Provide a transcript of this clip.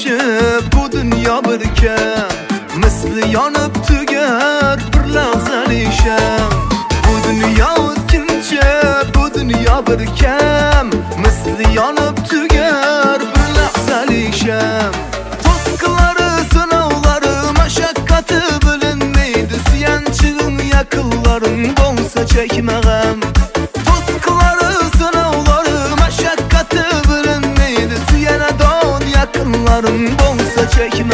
o'tkinchi bu dunyo bir kam, misli yonib tugar bir lahzali sham. Bu dunyo o'tkinchi, bu dunyo bir kam, misli yonib tugar bir lahzali sham. To'sqinlari, sinovlari, mashaqqati bilinmaydi, suyanchig'ing yaqinlaring bo'lsa chekma g'am. To'sqinlari, sinovlari, mashaqqati bilinmaydi, suyanadon yaqinlaring bo'lsa chekma